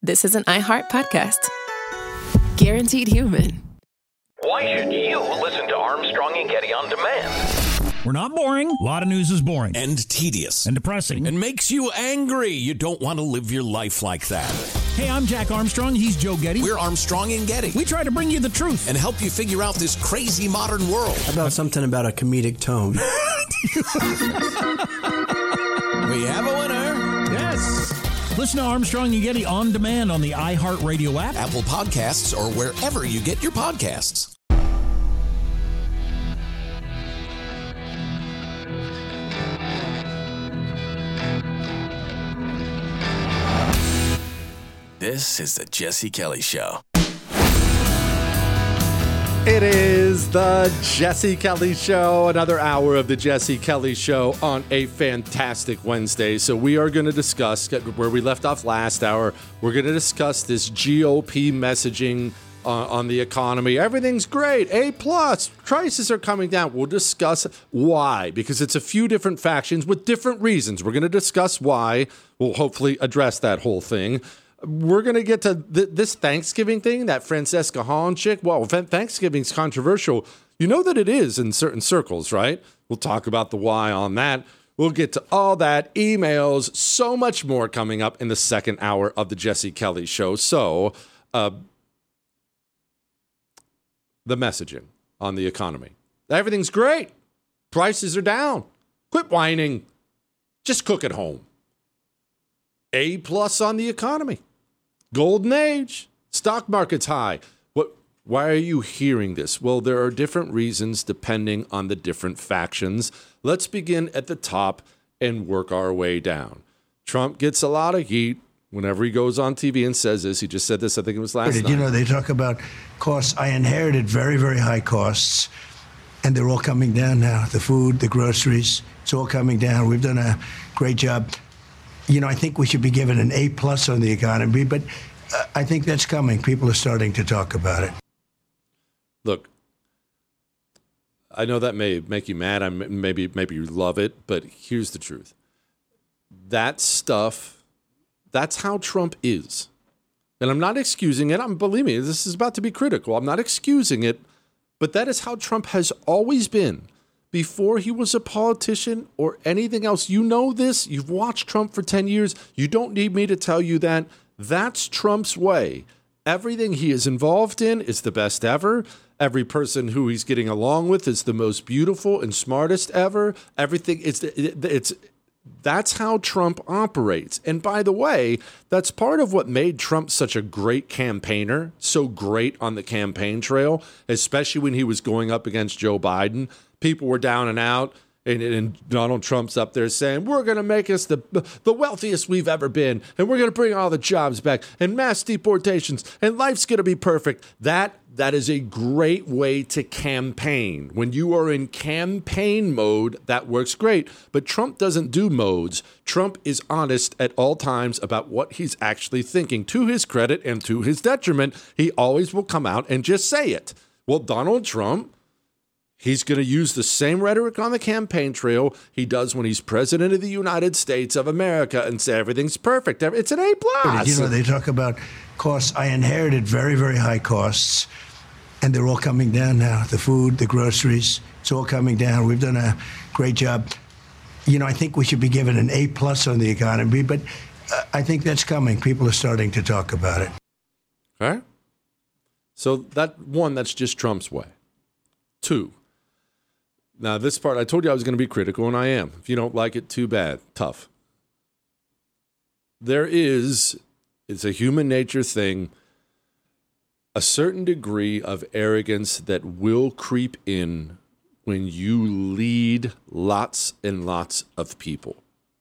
this is an iHeart podcast. Guaranteed human. Why should you listen to Armstrong and Getty on demand? We're not boring. A lot of news is boring. And tedious. And depressing. And makes you angry. You don't want to live your life like that. Hey, I'm Jack Armstrong. He's Joe Getty. We're Armstrong and Getty. We try to bring you the truth. And help you figure out this crazy modern world. How about something about a comedic tone? We have a winner. Yes. Listen to Armstrong and Getty on demand on the iHeartRadio app, Apple Podcasts, or wherever you get your podcasts. This is the Jesse Kelly Show. It is the Jesse Kelly Show, another hour of the Jesse Kelly Show on a fantastic Wednesday. So we are going to discuss where we left off last hour. We're going to discuss this GOP messaging on the economy. Everything's great. A+. Prices are coming down. We'll discuss why, because it's a few different factions with different reasons. We're going to discuss why. We'll hopefully address that whole thing. We're going to get to this Thanksgiving thing, that Francesca Hahn chick. Well, Thanksgiving's controversial. You know that it is in certain circles, right? We'll talk about the why on that. We'll get to all that, emails, so much more coming up in the second hour of the Jesse Kelly Show. So, the messaging on the economy. Everything's great. Prices are down. Quit whining. Just cook at home. A+ on the economy. Golden age. Stock market's high. Why are you hearing this? Well, there are different reasons depending on the different factions. Let's begin at the top and work our way down. Trump gets a lot of heat whenever he goes on TV and says this. He just said this, I think it was last night. You know, they talk about costs. I inherited very, very high costs, and they're all coming down now. The food, the groceries, it's all coming down. We've done a great job. You know, I think we should be given an A+ on the economy, but I think that's coming. People are starting to talk about it. Look, I know that may make you mad. Maybe you love it, but here's the truth. That stuff, that's how Trump is. And I'm not excusing it. Believe me, this is about to be critical. I'm not excusing it, but that is how Trump has always been. Before he was a politician or anything else. You know this. You've watched Trump for 10 years. You don't need me to tell you that. That's Trump's way. Everything he is involved in is the best ever. Every person who he's getting along with is the most beautiful and smartest ever. Everything, that's how Trump operates. And by the way, that's part of what made Trump such a great campaigner, so great on the campaign trail, especially when he was going up against Joe Biden. People were down and out, and Donald Trump's up there saying, we're going to make us the wealthiest we've ever been, and we're going to bring all the jobs back, and mass deportations, and life's going to be perfect. That is a great way to campaign. When you are in campaign mode, that works great. But Trump doesn't do modes. Trump is honest at all times about what he's actually thinking. To his credit and to his detriment, he always will come out and just say it. Well, Donald Trump, he's going to use the same rhetoric on the campaign trail he does when he's president of the United States of America and say everything's perfect. It's an A+. You know, they talk about costs. I inherited very, very high costs, and they're all coming down now. The food, the groceries, it's all coming down. We've done a great job. You know, I think we should be given an A+ on the economy, but I think that's coming. People are starting to talk about it. All right. So that's just Trump's way. 2, now, this part, I told you I was going to be critical, and I am. If you don't like it, too bad. Tough. It's a human nature thing, a certain degree of arrogance that will creep in when you lead lots and lots of people.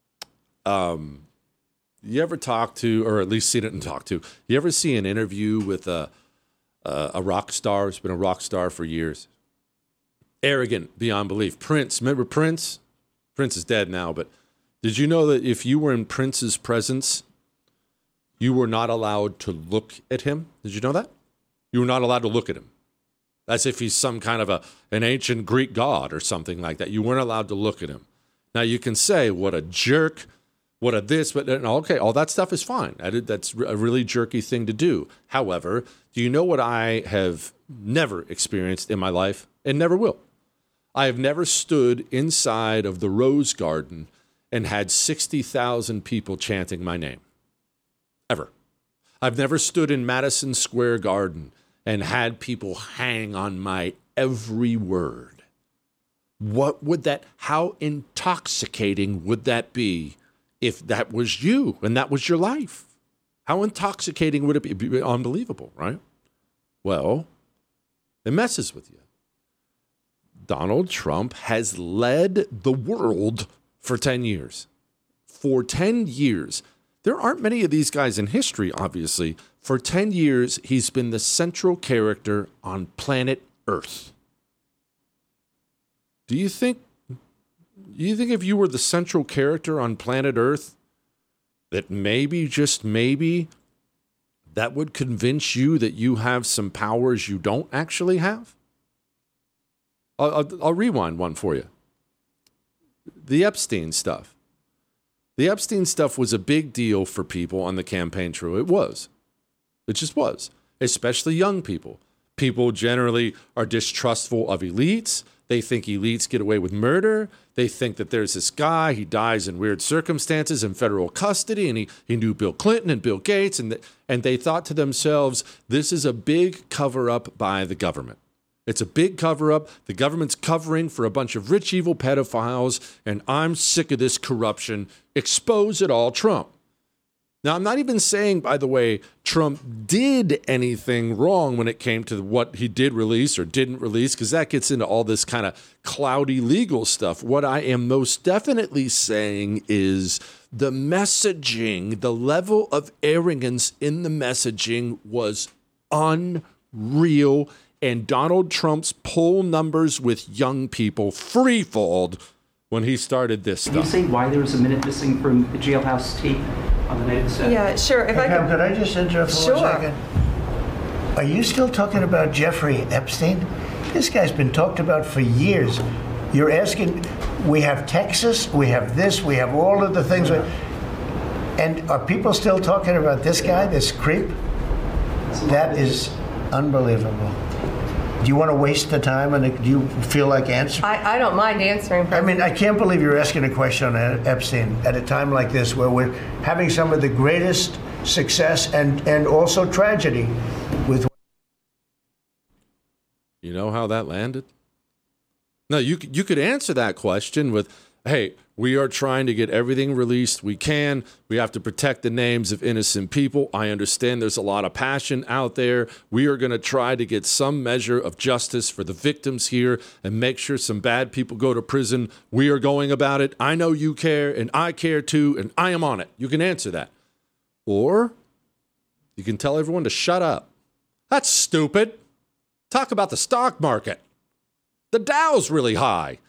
You ever talk to, or at least seen it and talk to, you ever see an interview with a rock star who's been a rock star for years? Arrogant beyond belief. Prince, remember Prince? Prince is dead now, but did you know that if you were in Prince's presence, you were not allowed to look at him? Did you know that? You were not allowed to look at him. As if he's some kind of an ancient Greek god or something like that. You weren't allowed to look at him. Now you can say, what a jerk, what a this, but okay, all that stuff is fine. That's a really jerky thing to do. However, do you know what I have never experienced in my life and never will? I have never stood inside of the Rose Garden and had 60,000 people chanting my name. Ever. I've never stood in Madison Square Garden and had people hang on my every word. How intoxicating would that be if that was you and that was your life? How intoxicating would it be? It'd be unbelievable, right? Well, it messes with you. Donald Trump has led the world for 10 years. For 10 years. There aren't many of these guys in history, obviously. For 10 years, he's been the central character on planet Earth. Do you think if you were the central character on planet Earth, that maybe, just maybe, that would convince you that you have some powers you don't actually have? I'll rewind one for you. The Epstein stuff. The Epstein stuff was a big deal for people on the campaign trail. It was. It just was. Especially young people. People generally are distrustful of elites. They think elites get away with murder. They think that there's this guy, he dies in weird circumstances in federal custody, and he knew Bill Clinton and Bill Gates, and they thought to themselves, this is a big cover-up by the government. It's a big cover-up. The government's covering for a bunch of rich, evil pedophiles, and I'm sick of this corruption. Expose it all, Trump. Now, I'm not even saying, by the way, Trump did anything wrong when it came to what he did release or didn't release, because that gets into all this kind of cloudy legal stuff. What I am most definitely saying is the messaging, the level of arrogance in the messaging was unreal. And Donald Trump's poll numbers with young people free-falled when he started this stuff. Can you say why there was a minute missing from the jailhouse tape on the night of the set? Yeah, sure. If Pam, could I just interrupt for 1 second? Are you still talking about Jeffrey Epstein? This guy's been talked about for years. You're asking, we have Texas, we have this, we have all of the things. And are people still talking about this guy, this creep? That is unbelievable. Do you want to waste the time, and do you feel like answering? I don't mind answering. I mean, I can't believe you're asking a question on Epstein at a time like this, where we're having some of the greatest success and also tragedy with. You know how that landed? No, you could answer that question with, hey, we are trying to get everything released we can. We have to protect the names of innocent people. I understand there's a lot of passion out there. We are going to try to get some measure of justice for the victims here and make sure some bad people go to prison. We are going about it. I know you care, and I care too, and I am on it. You can answer that. Or you can tell everyone to shut up. That's stupid. Talk about the stock market. The Dow's really high.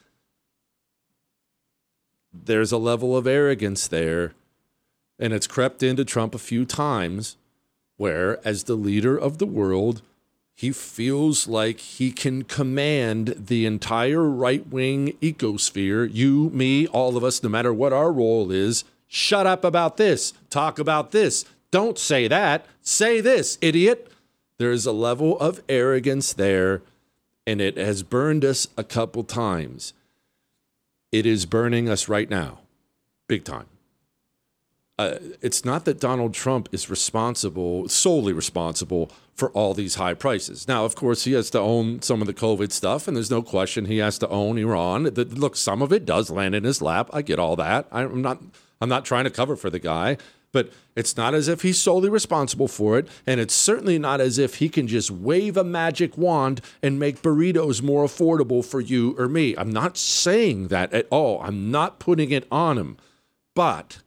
There's a level of arrogance there, and it's crept into Trump a few times, where, as the leader of the world, he feels like he can command the entire right-wing ecosphere, you, me, all of us, no matter what our role is. Shut up about this. Talk about this. Don't say that. Say this, idiot. There's a level of arrogance there, and it has burned us a couple times. It is burning us right now, big time. It's not that Donald Trump is solely responsible for all these high prices. Now, of course, he has to own some of the COVID stuff, and there's no question he has to own Iran. Look, some of it does land in his lap. I get all that. I'm not trying to cover for the guy, but it's not as if he's solely responsible for it, and it's certainly not as if he can just wave a magic wand and make burritos more affordable for you or me. I'm not saying that at all. I'm not putting it on him. But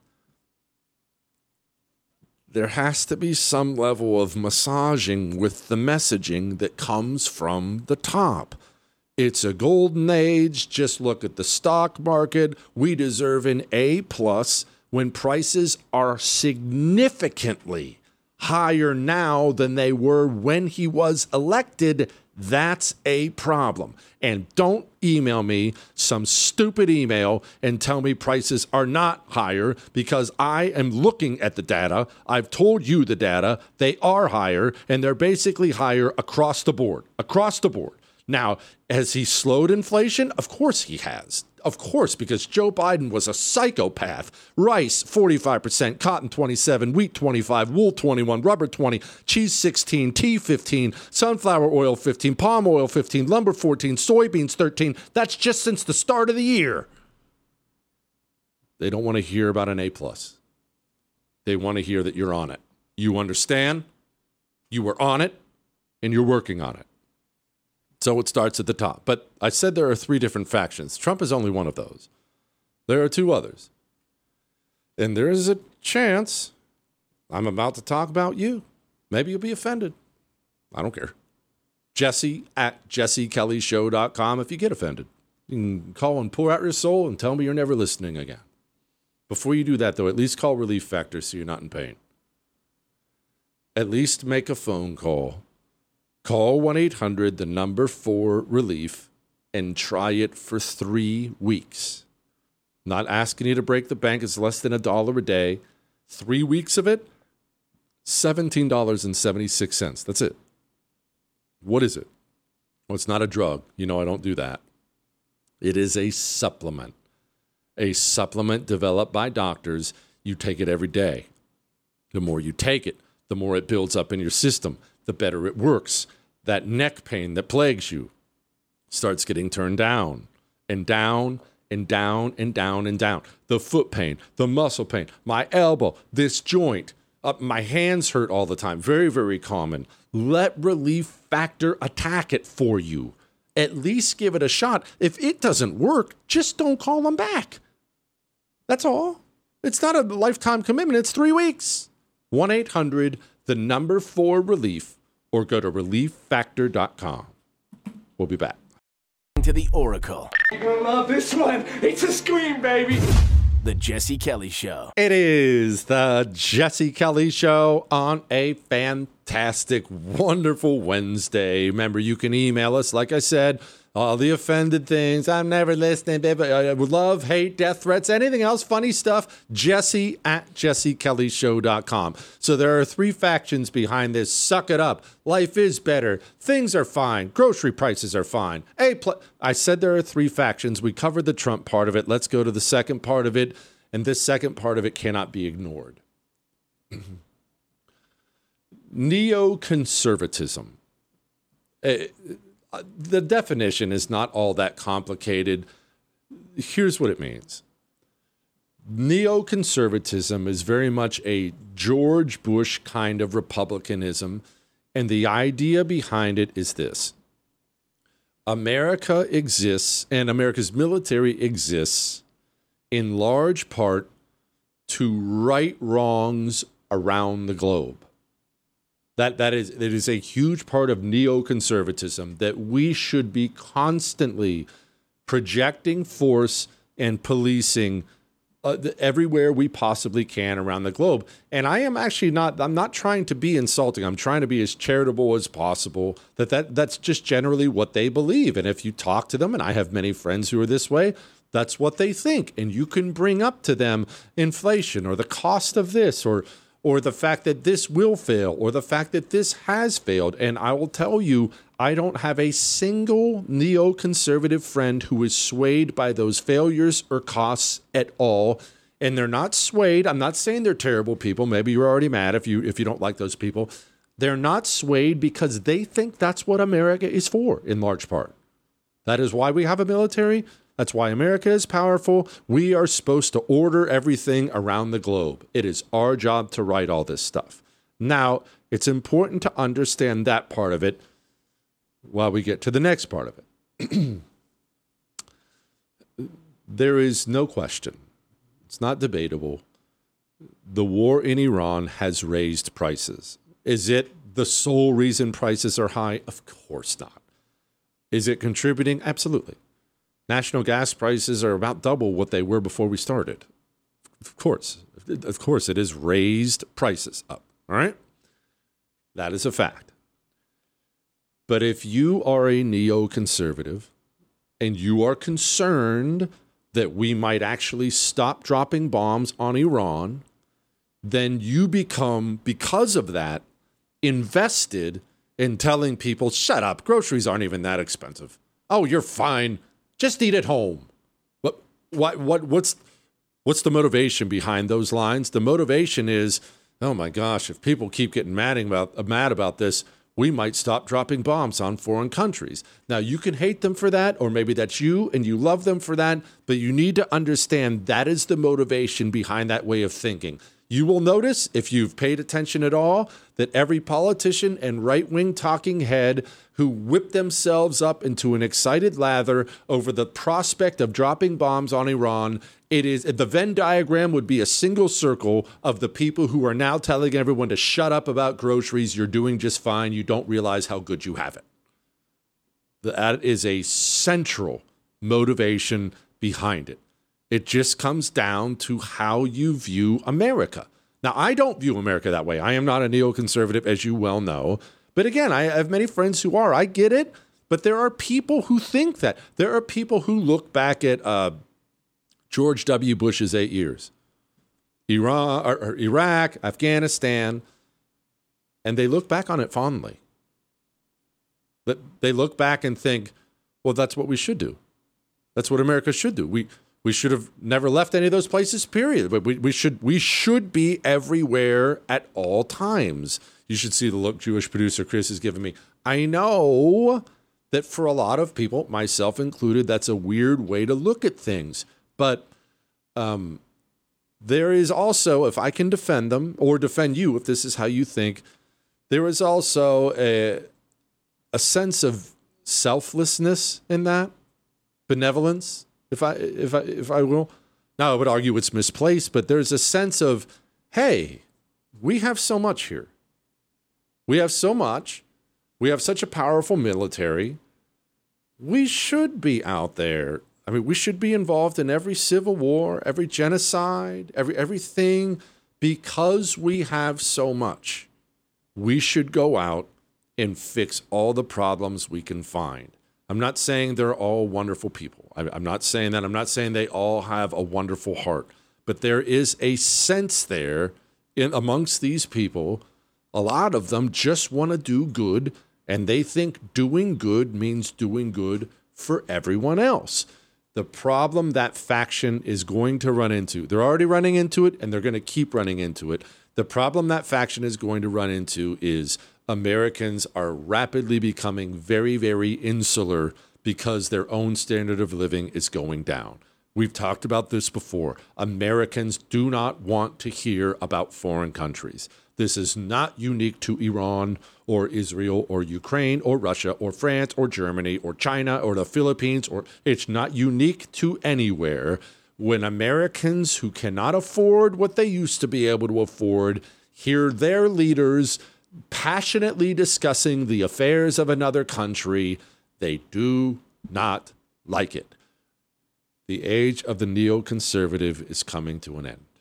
there has to be some level of massaging with the messaging that comes from the top. It's a golden age. Just look at the stock market. We deserve an A+. When prices are significantly higher now than they were when he was elected, That's a problem. And don't email me some stupid email and tell me prices are not higher, because I am looking at the data. I've told you the data. They are higher, and they're basically higher across the board. Across the board. Now, has he slowed inflation? Of course he has. Of course, because Joe Biden was a psychopath. Rice, 45%, cotton, 27%, wheat, 25%, wool, 21%, rubber, 20%, cheese, 16%, tea, 15%, sunflower oil, 15%, palm oil, 15%, lumber, 14%, soybeans, 13%. That's just since the start of the year. They don't want to hear about an A+. They want to hear that you're on it. You understand? You were on it, and you're working on it. So it starts at the top. But I said there are 3 different factions. Trump is only one of those. There are 2 others. And there is a chance I'm about to talk about you. Maybe you'll be offended. I don't care. Jesse at jessekellyshow.com if you get offended. You can call and pour out your soul and tell me you're never listening again. Before you do that, though, at least call Relief Factor so you're not in pain. At least make a phone call. Call 1-800, the number 4 relief, and try it for 3 weeks. Not asking you to break the bank. It's less than $1 a day. 3 weeks of it, $17.76. That's it. What is it? Well, it's not a drug. You know I don't do that. It is a supplement. A supplement developed by doctors. You take it every day. The more you take it, the more it builds up in your system, the better it works. That neck pain that plagues you starts getting turned down and down and down and down and down. The foot pain, the muscle pain, my elbow, this joint, my hands hurt all the time. Very, very common. Let Relief Factor attack it for you. At least give it a shot. If it doesn't work, just don't call them back. That's all. It's not a lifetime commitment. It's 3 weeks. 1-800, the number 4 relief, or go to relieffactor.com. We'll be back. To the Oracle. You're gonna love this one. It's a scream, baby. The Jesse Kelly Show. It is the Jesse Kelly Show on a fantastic, wonderful Wednesday. Remember, you can email us, like I said, all the offended things. I'm never listening, baby. I would love, hate, death threats, anything else, funny stuff. Jesse at jessekellyshow.com. So there are 3 factions behind this. Suck it up. Life is better. Things are fine. Grocery prices are fine. I said there are 3 factions. We covered the Trump part of it. Let's go to the second part of it. And this second part of it cannot be ignored. Neoconservatism. The definition is not all that complicated. Here's what it means. Neoconservatism is very much a George Bush kind of republicanism, and the idea behind it is this. America exists, and America's military exists in large part to right wrongs around the globe. That is a huge part of neoconservatism, that we should be constantly projecting force and policing everywhere we possibly can around the globe. And I'm not trying to be insulting. I'm trying to be as charitable as possible. That's just generally what they believe. And if you talk to them, and I have many friends who are this way, that's what they think. And you can bring up to them inflation or the cost of this or the fact that this will fail, or the fact that this has failed. And I will tell you, I don't have a single neoconservative friend who is swayed by those failures or costs at all. And they're not swayed. I'm not saying they're terrible people. Maybe you're already mad if you don't like those people. They're not swayed because they think that's what America is for, in large part. That is why we have a military. That's why America is powerful. We are supposed to order everything around the globe. It is our job to write all this stuff. Now, it's important to understand that part of it while we get to the next part of it. There is no question. It's not debatable. The war in Iran has raised prices. Is it the sole reason prices are high? Of course not. Is it contributing? Absolutely. National gas prices are about double what they were before we started. Of course, it has raised prices up. All right? That is a fact. But if you are a neoconservative and you are concerned that we might actually stop dropping bombs on Iran, then you become, because of that, invested in telling people, shut up, groceries aren't even that expensive. Oh, you're fine. Just eat at home. What's the motivation behind those lines? The motivation is, oh my gosh, if people keep getting mad about this, we might stop dropping bombs on foreign countries. Now, you can hate them for that, or maybe that's you and you love them for that, but you need to understand that is the motivation behind that way of thinking. You will notice, if you've paid attention at all, that every politician and right-wing talking head who whip themselves up into an excited lather over the prospect of dropping bombs on Iran, the Venn diagram would be a single circle of the people who are now telling everyone to shut up about groceries. You're doing just fine. You don't realize how good you have it. That is a central motivation behind it. It just comes down to how you view America. Now, I don't view America that way. I am not a neoconservative, as you well know. But again, I have many friends who are. I get it. But there are people who think that. There are people who look back at George W. Bush's 8 years, Iraq, Afghanistan, and they look back on it fondly. But they look back and think, well, that's what we should do. That's what America should do. We should have never left any of those places, period. But we should be everywhere at all times. You should see the look Jewish producer Chris is giving me. I know that for a lot of people, myself included, that's a weird way to look at things. But there is also, if I can defend them or defend you, if this is how you think, there is also a sense of selflessness in that, benevolence. If I will. Now, I would argue it's misplaced, but there's a sense of, hey, we have so much here. We have so much. We have such a powerful military. We should be out there. I mean, we should be involved in every civil war, every genocide, everything, because we have so much. We should go out and fix all the problems we can find. I'm not saying they're all wonderful people. I'm not saying that. I'm not saying they all have a wonderful heart. But there is a sense there amongst these people. A lot of them just want to do good, and they think doing good means doing good for everyone else. The problem that faction is going to run into, they're already running into it, and they're going to keep running into it. The problem that faction is going to run into is Americans are rapidly becoming very, very insular because their own standard of living is going down. We've talked about this before. Americans do not want to hear about foreign countries. This is not unique to Iran or Israel or Ukraine or Russia or France or Germany or China or the Philippines, or it's not unique to anywhere. When Americans who cannot afford what they used to be able to afford hear their leaders passionately discussing the affairs of another country, they do not like it. The age of the neoconservative is coming to an end.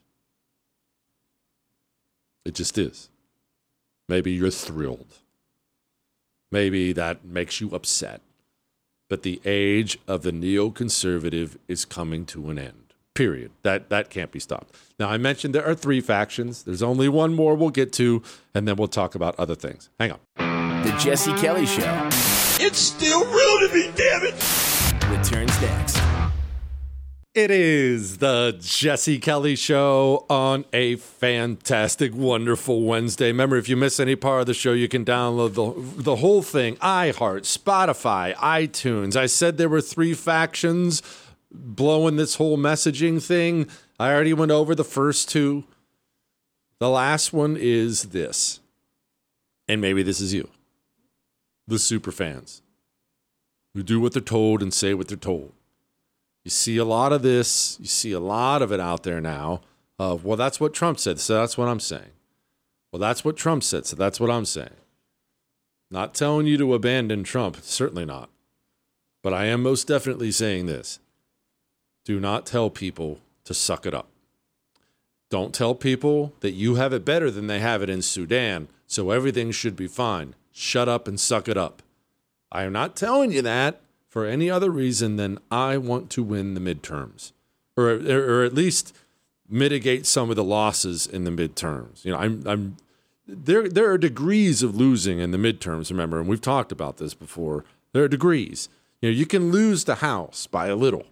It just is. Maybe you're thrilled. Maybe that makes you upset. But the age of the neoconservative is coming to an end. Period. That can't be stopped. Now, I mentioned there are 3 factions. There's only one more we'll get to, and then we'll talk about other things. Hang on. The Jesse Kelly Show. It's still real to me, damn it! Returns next. It is the Jesse Kelly Show on a fantastic, wonderful Wednesday. Remember, if you miss any part of the show, you can download the whole thing. iHeart, Spotify, iTunes. I said there were 3 factions blowing this whole messaging thing. I already went over the first 2. The last one is this. And maybe this is you. The super fans who do what they're told and say what they're told. You see a lot of this. You see a lot of it out there now. Well, that's what Trump said, so that's what I'm saying. Well, that's what Trump said, so that's what I'm saying. Not telling you to abandon Trump, certainly not. But I am most definitely saying this. Do not tell people to suck it up. Don't tell people that you have it better than they have it in Sudan, so everything should be fine. Shut up and suck it up. I am not telling you that for any other reason than I want to win the midterms, or at least mitigate some of the losses in the midterms. You know, there are degrees of losing in the midterms, remember, and we've talked about this before. There are degrees. You know, you can lose the House by a little.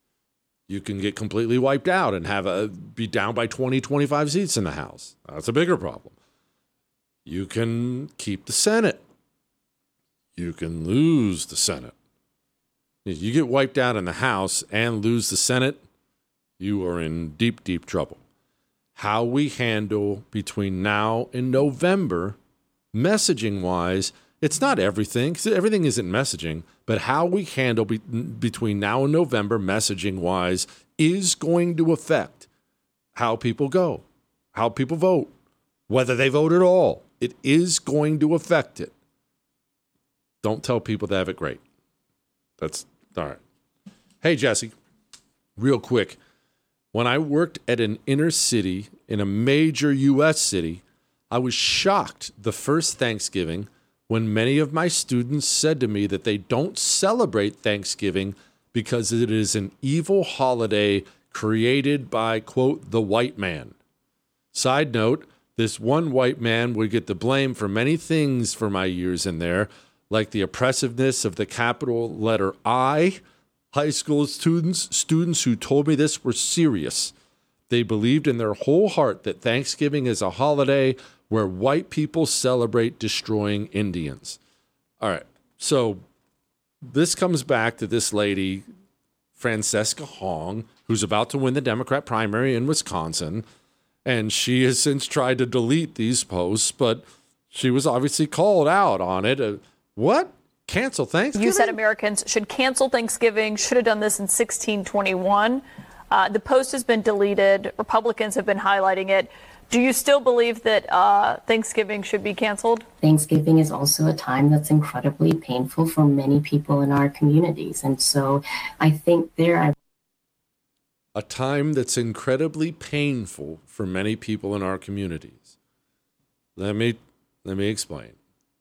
You can get completely wiped out and be down by 20, 25 seats in the House. That's a bigger problem. You can keep the Senate. You can lose the Senate. If you get wiped out in the House and lose the Senate, you are in deep, deep trouble. How we handle between now and November, messaging-wise, it's not everything, because everything isn't messaging, but how we handle between now and November, messaging-wise, is going to affect how people go, how people vote, whether they vote at all. It is going to affect it. Don't tell people they have it great. That's all right. Hey, Jesse, real quick. When I worked at an inner city in a major U.S. city, I was shocked the first Thanksgiving when many of my students said to me that they don't celebrate Thanksgiving because it is an evil holiday created by, quote, the white man. Side note, this one white man would get the blame for many things for my years in there, like the oppressiveness of the capital letter I. High school students who told me this were serious. They believed in their whole heart that Thanksgiving is a holiday where white people celebrate destroying Indians. All right, so this comes back to this lady, Francesca Hong, who's about to win the Democrat primary in Wisconsin, and she has since tried to delete these posts, but she was obviously called out on it. What? Cancel Thanksgiving? You said Americans should cancel Thanksgiving, should have done this in 1621. The post has been deleted. Republicans have been highlighting it. Do you still believe that Thanksgiving should be canceled? Thanksgiving is also a time that's incredibly painful for many people in our communities. And so I think a time that's incredibly painful for many people in our communities. Let me explain.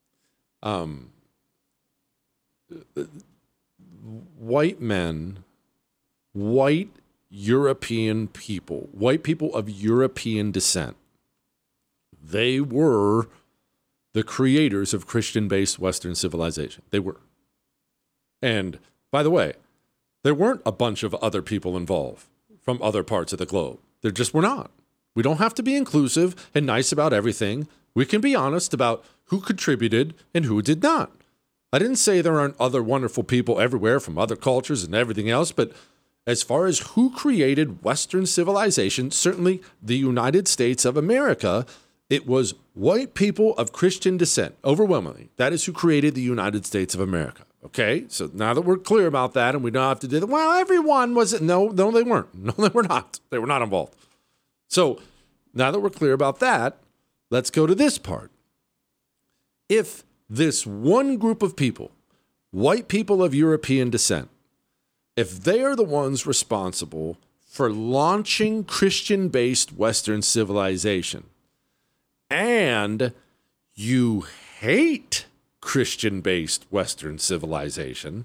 White men, white European people, white people of European descent, they were the creators of Christian-based Western civilization. They were. And by the way, there weren't a bunch of other people involved from other parts of the globe. There just were not. We don't have to be inclusive and nice about everything. We can be honest about who contributed and who did not. I didn't say there aren't other wonderful people everywhere from other cultures and everything else, but as far as who created Western civilization, certainly the United States of America, it was white people of Christian descent, overwhelmingly. That is who created the United States of America. Okay, so now that we're clear about that and we don't have to do that, well, everyone wasn't. No, they weren't. No, they were not. They were not involved. So now that we're clear about that, let's go to this part. If this one group of people, white people of European descent, if they are the ones responsible for launching Christian-based Western civilization, and you hate Christian-based Western civilization,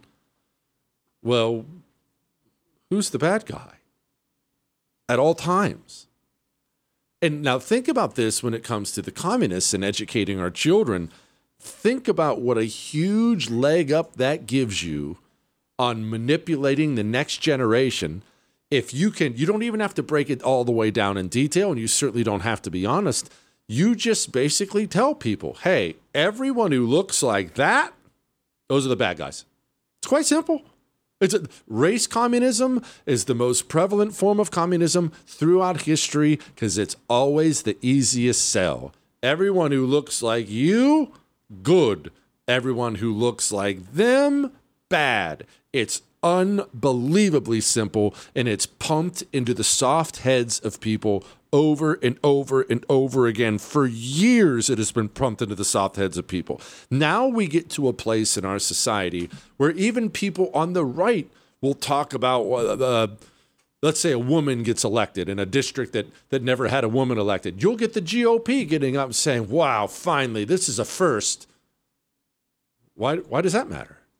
well, who's the bad guy? At all times. And now think about this when it comes to the communists and educating our children. Think about what a huge leg up that gives you on manipulating the next generation. If you don't even have to break it all the way down in detail, and you certainly don't have to be honest. You just basically tell people, hey, everyone who looks like that, those are the bad guys. It's quite simple. Race communism is the most prevalent form of communism throughout history because it's always the easiest sell. Everyone who looks like you, good. Everyone who looks like them, bad. It's unbelievably simple, and it's pumped into the soft heads of people over and over and over again. For years, it has been pumped into the soft heads of people. Now we get to a place in our society where even people on the right will talk about, let's say a woman gets elected in a district that never had a woman elected. You'll get the GOP getting up and saying, wow, finally, this is a first. Why does that matter?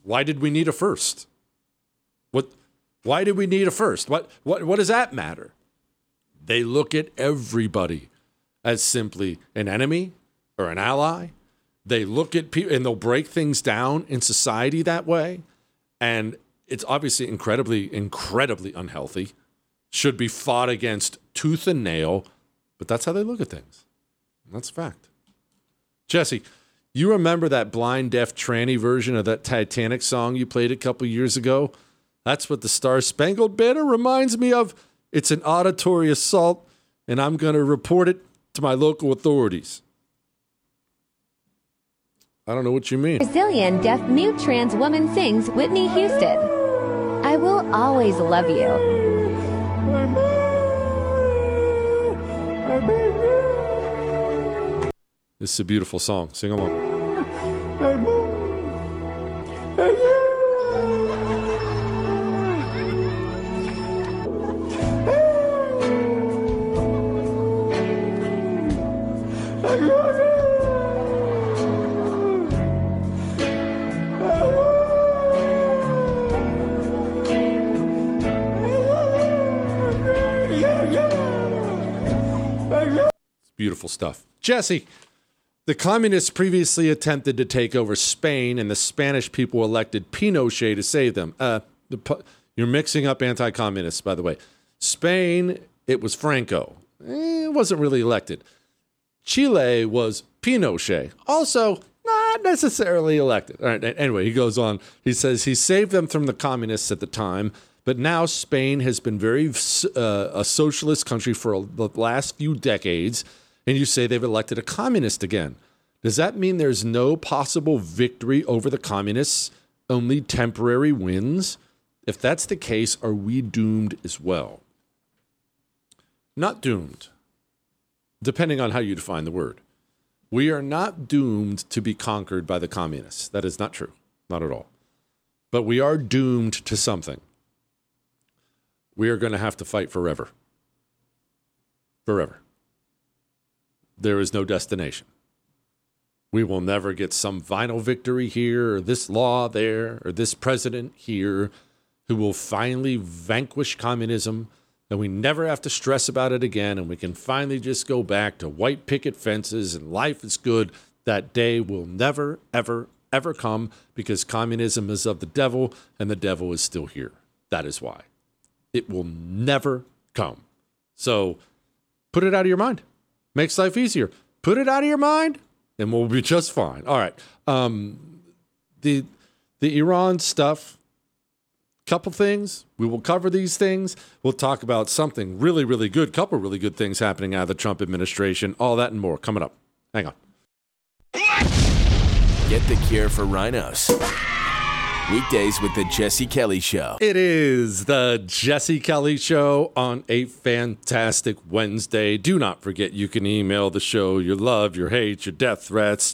Why did we need a first? Why did we need a first? What does that matter? They look at everybody as simply an enemy or an ally. They look at people and they'll break things down in society that way. And it's obviously incredibly, incredibly unhealthy. Should be fought against tooth and nail. But that's how they look at things. That's a fact. Jesse, you remember that blind, deaf, tranny version of that Titanic song you played a couple years ago? That's what the Star Spangled Banner reminds me of. It's an auditory assault, and I'm going to report it to my local authorities. I don't know what you mean. Brazilian deaf mute trans woman sings Whitney Houston. I will always love you. This is a beautiful song. Sing along. Beautiful stuff. Jesse, the communists previously attempted to take over Spain, and the Spanish people elected Pinochet to save them. You're mixing up anti-communists, by the way. Spain, it was Franco. It wasn't really elected. Chile was Pinochet. Also, not necessarily elected. All right, anyway, he goes on. He says he saved them from the communists at the time, but now Spain has been a socialist country for the last few decades, and you say they've elected a communist again. Does that mean there's no possible victory over the communists, only temporary wins? If that's the case, are we doomed as well? Not doomed, depending on how you define the word. We are not doomed to be conquered by the communists. That is not true. Not at all. But we are doomed to something. We are going to have to fight forever. Forever. There is no destination. We will never get some final victory here, or this law there, or this president here, who will finally vanquish communism, and we never have to stress about it again, and we can finally just go back to white picket fences, and life is good. That day will never, ever, ever come, because communism is of the devil, and the devil is still here. That is why. It will never come. So put it out of your mind. Makes life easier. Put it out of your mind, and we'll be just fine. All right. The Iran stuff, couple things. We will cover these things. We'll talk about something really, really good. Couple really good things happening out of the Trump administration. All that and more coming up. Hang on. Get the cure for rhinos. Weekdays with the Jesse Kelly Show. It is the Jesse Kelly Show on a fantastic Wednesday. Do not forget you can email the show your love, your hate, your death threats,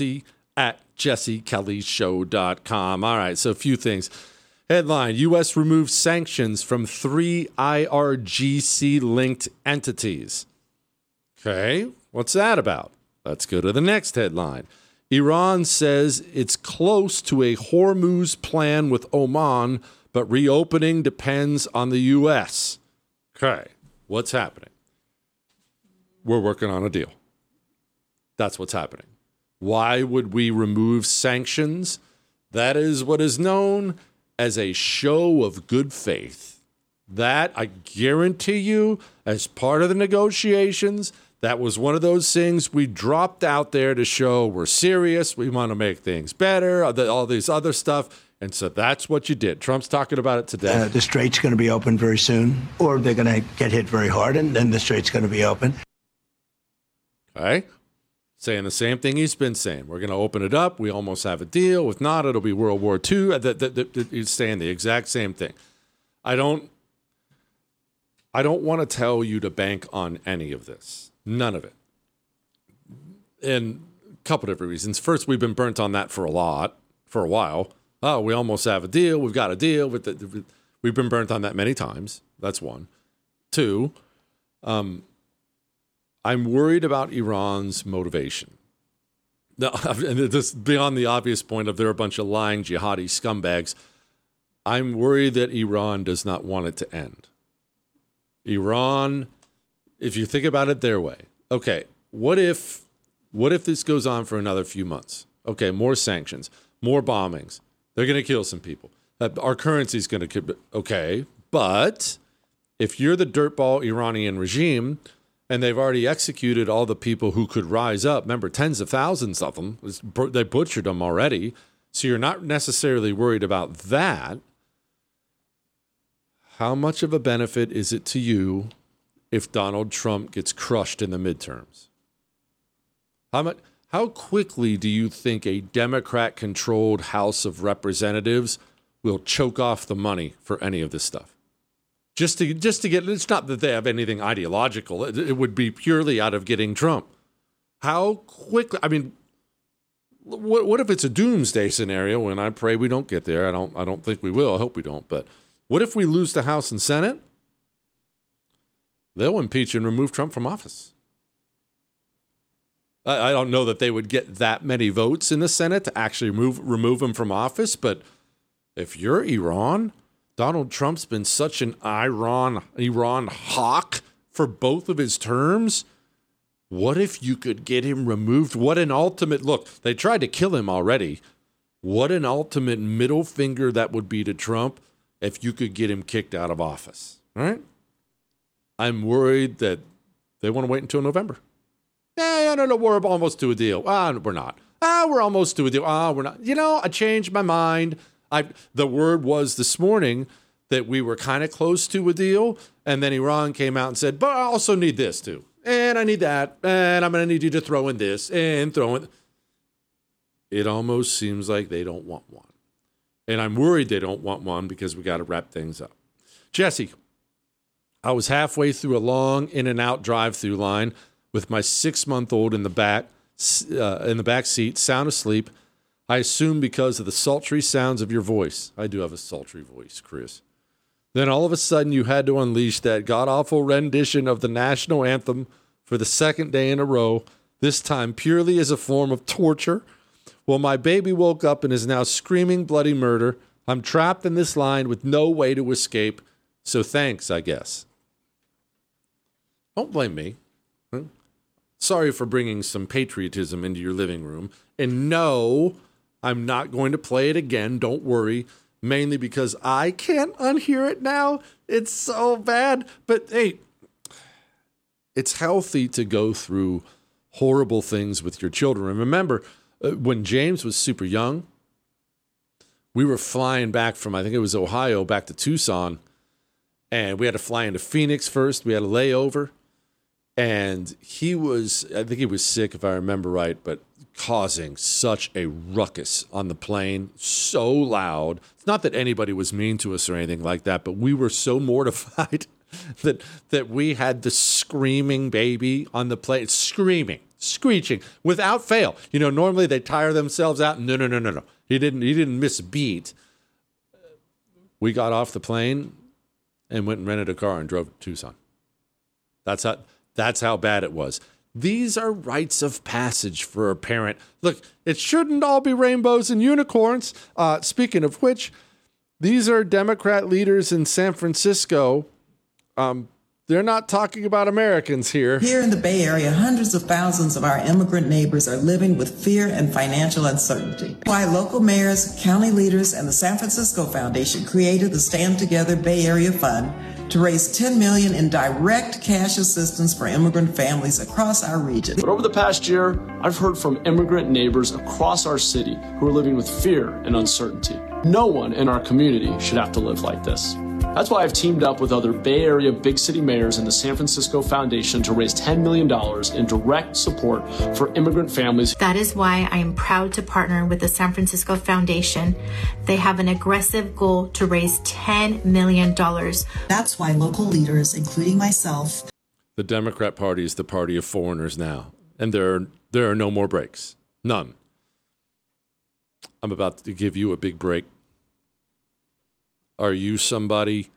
jesse@jessekellyshow.com. All right, so a few things. Headline, U.S. removes sanctions from 3 IRGC-linked entities. Okay, what's that about? Let's go to the next headline. Iran says it's close to a Hormuz plan with Oman, but reopening depends on the U.S. Okay, what's happening? We're working on a deal. That's what's happening. Why would we remove sanctions? That is what is known as a show of good faith. That, I guarantee you, as part of the negotiations, that was one of those things we dropped out there to show we're serious, we want to make things better, all this other stuff. And so that's what you did. Trump's talking about it today. The strait's going to be open very soon, or they're going to get hit very hard, and then the strait's going to be open. Okay. Saying the same thing he's been saying. We're going to open it up. We almost have a deal. If not, it'll be World War II. He's saying the exact same thing. I don't want to tell you to bank on any of this. None of it. And a couple different reasons. First, we've been burnt on that for a while. Oh, we almost have a deal. We've got a deal. We've been burnt on that many times. That's one. Two, I'm worried about Iran's motivation. No, and this beyond the obvious point of they're a bunch of lying jihadi scumbags. I'm worried that Iran does not want it to end. Iran, if you think about it their way, okay, what if this goes on for another few months? Okay, more sanctions, more bombings. They're going to kill some people. Our currency's going to... Okay, but if you're the dirtball Iranian regime and they've already executed all the people who could rise up, remember, tens of thousands of them, they butchered them already, so you're not necessarily worried about that. How much of a benefit is it to you if Donald Trump gets crushed in the midterms? How quickly do you think a Democrat-controlled House of Representatives will choke off the money for any of this stuff? Just to get, it's not that they have anything ideological. It would be purely out of getting Trump. How quickly? I mean, what if it's a doomsday scenario? And I pray we don't get there. I don't think we will. I hope we don't. But what if we lose the House and Senate? They'll impeach and remove Trump from office. I don't know that they would get that many votes in the Senate to actually remove him from office. But if you're Iran, Donald Trump's been such an Iran hawk for both of his terms. What if you could get him removed? What an ultimate look. They tried to kill him already. What an ultimate middle finger that would be to Trump if you could get him kicked out of office. All right? I'm worried that they want to wait until November. No, we're almost to a deal. We're not. We're almost to a deal. We're not. I changed my mind. The word was this morning that we were kind of close to a deal, and then Iran came out and said, but I also need this too, and I need that, and I'm going to need you to throw in this and throw in. It almost seems like they don't want one, and I'm worried they don't want one because we got to wrap things up. Jesse, I was halfway through a long in-and-out drive-through line with my 6-month-old in the back seat, sound asleep. I assume because of the sultry sounds of your voice. I do have a sultry voice, Chris. Then all of a sudden you had to unleash that god-awful rendition of the national anthem for the second day in a row, this time purely as a form of torture. Well, my baby woke up and is now screaming bloody murder. I'm trapped in this line with no way to escape. So thanks, I guess. Don't blame me. Sorry for bringing some patriotism into your living room. And no, I'm not going to play it again. Don't worry. Mainly because I can't unhear it now. It's so bad. But hey, it's healthy to go through horrible things with your children. And remember, when James was super young, we were flying back from, I think it was Ohio, back to Tucson. And we had to fly into Phoenix first. We had a layover. And I think he was sick, if I remember right, but causing such a ruckus on the plane, so loud. It's not that anybody was mean to us or anything like that, but we were so mortified that we had the screaming baby on the plane, screeching without fail. Normally they tire themselves out. No. He didn't miss a beat. We got off the plane and went and rented a car and drove to Tucson. That's how bad it was. These are rites of passage for a parent. Look, it shouldn't all be rainbows and unicorns. Speaking of which, these are Democrat leaders in San Francisco. They're not talking about Americans here. Here in the Bay Area, hundreds of thousands of our immigrant neighbors are living with fear and financial uncertainty. Why local mayors, county leaders, and the San Francisco Foundation created the Stand Together Bay Area Fund to raise $10 million in direct cash assistance for immigrant families across our region. But over the past year, I've heard from immigrant neighbors across our city who are living with fear and uncertainty. No one in our community should have to live like this. That's why I've teamed up with other Bay Area big city mayors and the San Francisco Foundation to raise $10 million in direct support for immigrant families. That is why I am proud to partner with the San Francisco Foundation. They have an aggressive goal to raise $10 million. That's why local leaders, including myself. The Democrat Party is the party of foreigners now, and there are no more breaks. None. I'm about to give you a big break. Are you somebody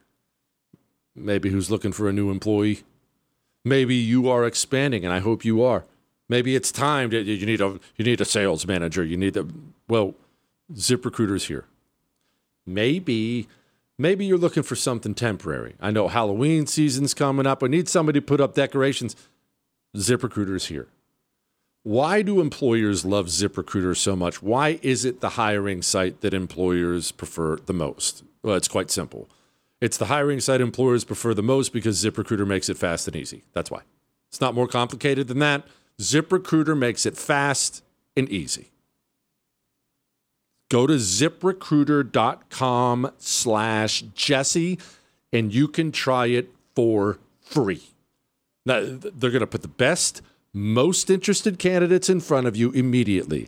maybe who's looking for a new employee? Maybe you are expanding, and I hope you are. Maybe it's time that you need a sales manager. ZipRecruiter's here. Maybe you're looking for something temporary. I know Halloween season's coming up. I need somebody to put up decorations. ZipRecruiter's here. Why do employers love ZipRecruiter so much? Why is it the hiring site that employers prefer the most? Well, it's quite simple. It's the hiring site employers prefer the most because ZipRecruiter makes it fast and easy. That's why. It's not more complicated than that. ZipRecruiter makes it fast and easy. Go to ZipRecruiter.com/Jesse and you can try it for free. Now, they're going to put the best, most interested candidates in front of you immediately.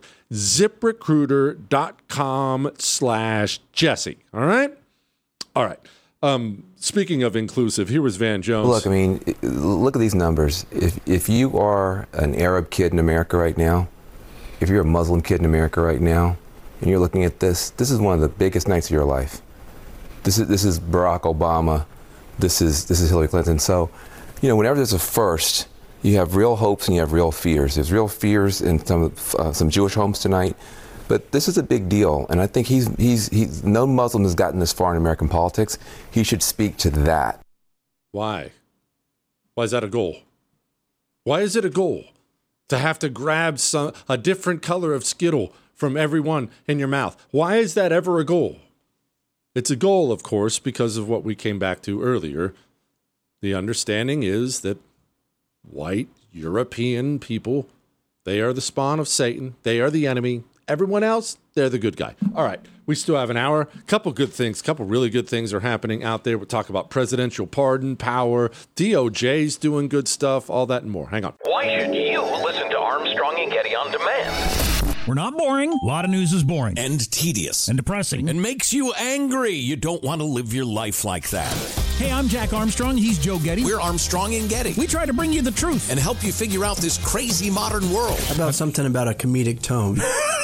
ZipRecruiter.com/Jesse. All right? All right. Speaking of inclusive, here was Van Jones. Look, I mean, look at these numbers. If you are an Arab kid in America right now, if you're a Muslim kid in America right now, and you're looking at this is one of the biggest nights of your life. This is Barack Obama. This is Hillary Clinton. So, whenever there's a first, you have real hopes and you have real fears. There's real fears in some Jewish homes tonight. But this is a big deal, and I think he's no Muslim has gotten this far in American politics. He should speak to that. Why? Why is that a goal? Why is it a goal to have to grab a different color of Skittle from everyone in your mouth? Why is that ever a goal? It's a goal, of course, because of what we came back to earlier. The understanding is that white European people, they are the spawn of Satan. They are the enemy. Everyone else, they're the good guy. All right, we still have an hour. Couple really good things are happening out there. We'll talk about presidential pardon, power, DOJ's doing good stuff, all that and more. Hang on. Why should you listen to Armstrong and Getty on demand? We're not boring. A lot of news is boring. And tedious. And depressing. And makes you angry. You don't want to live your life like that. Hey, I'm Jack Armstrong. He's Joe Getty. We're Armstrong and Getty. We try to bring you the truth. And help you figure out this crazy modern world. How about something about a comedic tone?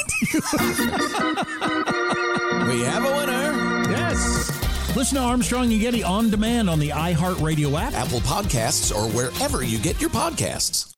We have a winner. Yes. Listen to Armstrong and Getty on demand on the iHeartRadio app, Apple Podcasts, or wherever you get your podcasts.